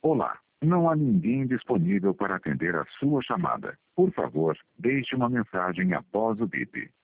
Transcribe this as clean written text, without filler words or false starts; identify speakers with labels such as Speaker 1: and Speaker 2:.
Speaker 1: Olá, não há ninguém disponível para atender a sua chamada. Por favor, deixe uma mensagem após o bip.